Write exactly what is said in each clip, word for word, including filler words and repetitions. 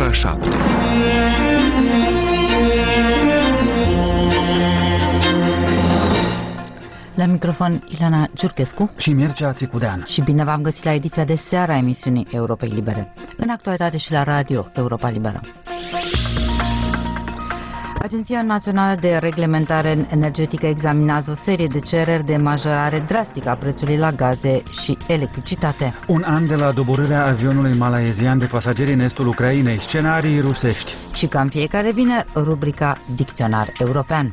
ora șapte. La microfon Ilana Giurchescu și Mircea Țicudean. Și bine v-am găsit la ediția de seară a emisiunii Europei Libere. În actualitate și la radio Europa Liberă. Agenția Națională de Reglementare Energetică examinează o serie de cereri de majorare drastică a prețului la gaze și electricitate. Un an de la doborârea avionului malaezian de pasageri în estul Ucrainei, scenarii rusești. Și ca în fiecare vineri, rubrica Dicționar European.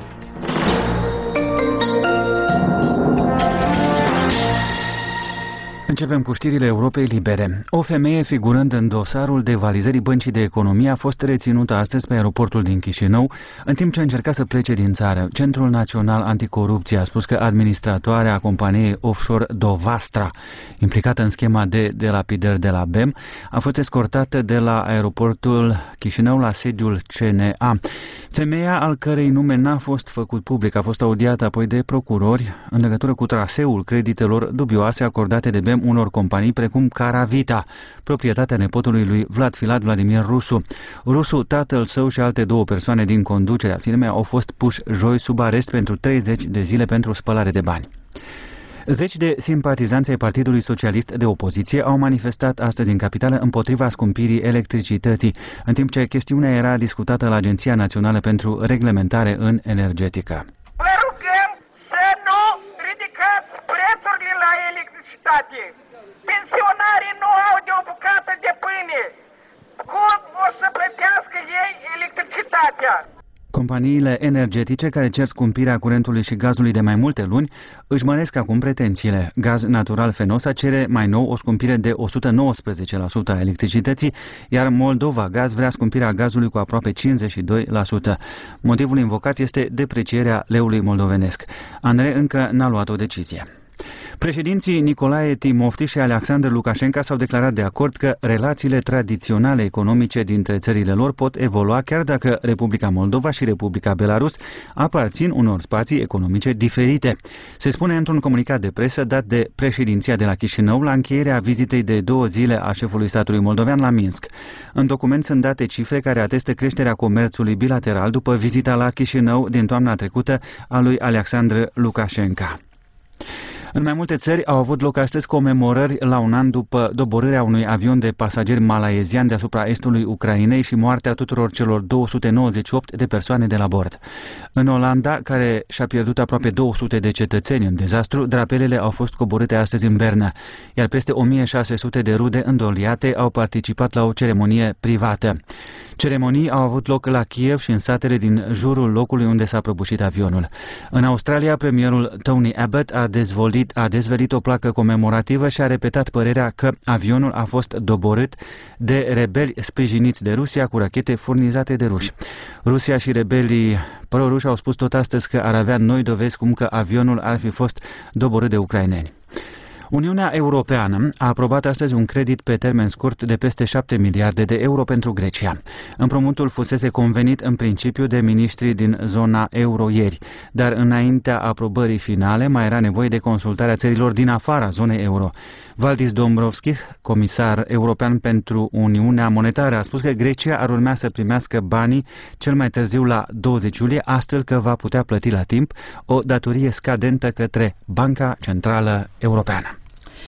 Începem cu știrile Europei Libere. O femeie figurând în dosarul devalizării Băncii de Economie a fost reținută astăzi pe aeroportul din Chișinău, în timp ce încerca să plece din țară. Centrul Național Anticorupție a spus că administratoarea companiei offshore Dovastra, implicată în schema de delapidări de la B E M, a fost escortată de la aeroportul Chișinău la sediul C N A. Femeia, al cărei nume n-a fost făcut public, a fost audiată apoi de procurori în legătură cu traseul creditelor dubioase acordate de B E M unor companii precum Caravita, proprietatea nepotului lui Vlad Filat Vladimir Rusu. Rusu, tatăl său și alte două persoane din conducerea firmei au fost puși joi sub arest pentru treizeci de zile pentru spălare de bani. Zeci de simpatizanți ai Partidului Socialist de opoziție au manifestat astăzi în capitală împotriva scumpirii electricității, în timp ce chestiunea era discutată la Agenția Națională pentru Reglementare în Energetică. Vă rugăm să nu ridicați prețurile la electricitate. Pensionarii nu au de o bucată de pâine. Cum o să plătească ei electricitatea? Companiile energetice care cer scumpirea curentului și gazului de mai multe luni își măresc acum pretențiile. Gaz Natural Fenosa cere mai nou o scumpire de o sută nouăsprezece la sută a electricității, iar Moldova Gaz vrea scumpirea gazului cu aproape cincizeci și doi la sută. Motivul invocat este deprecierea leului moldovenesc. ANRE încă n-a luat o decizie. Președinții Nicolae Timofti și Alexandru Lukashenko s-au declarat de acord că relațiile tradiționale economice dintre țările lor pot evolua chiar dacă Republica Moldova și Republica Belarus aparțin unor spații economice diferite. Se spune într-un comunicat de presă dat de președinția de la Chișinău la încheierea vizitei de două zile a șefului statului moldovean la Minsk. În document sunt date cifre care atestă creșterea comerțului bilateral după vizita la Chișinău din toamna trecută a lui Alexandru Lukashenko. În mai multe țări au avut loc astăzi comemorări la un an după doborârea unui avion de pasageri malaezian deasupra estului Ucrainei și moartea tuturor celor două sute nouăzeci și opt de persoane de la bord. În Olanda, care și-a pierdut aproape două sute de cetățeni în dezastru, drapelele au fost coborâte astăzi în Berna, iar peste o mie șase sute de rude îndoliate au participat la o ceremonie privată. Ceremonii au avut loc la Kiev și în satele din jurul locului unde s-a prăbușit avionul. În Australia, premierul Tony Abbott a dezvolit, a dezvălit o placă comemorativă și a repetat părerea că avionul a fost doborât de rebeli sprijiniți de Rusia cu rachete furnizate de ruși. Rusia și rebelii pro-ruși au spus tot astăzi că ar avea noi dovezi cum că avionul ar fi fost doborât de ucraineni. Uniunea Europeană a aprobat astăzi un credit pe termen scurt de peste șapte miliarde de euro pentru Grecia. Împrumutul fusese convenit în principiu de miniștrii din zona euro ieri, dar înaintea aprobării finale mai era nevoie de consultarea țărilor din afara zonei euro. Valdis Dombrovskis, comisar european pentru Uniunea Monetară, a spus că Grecia ar urmea să primească banii cel mai târziu la douăzeci iulie, astfel că va putea plăti la timp o datorie scadentă către Banca Centrală Europeană.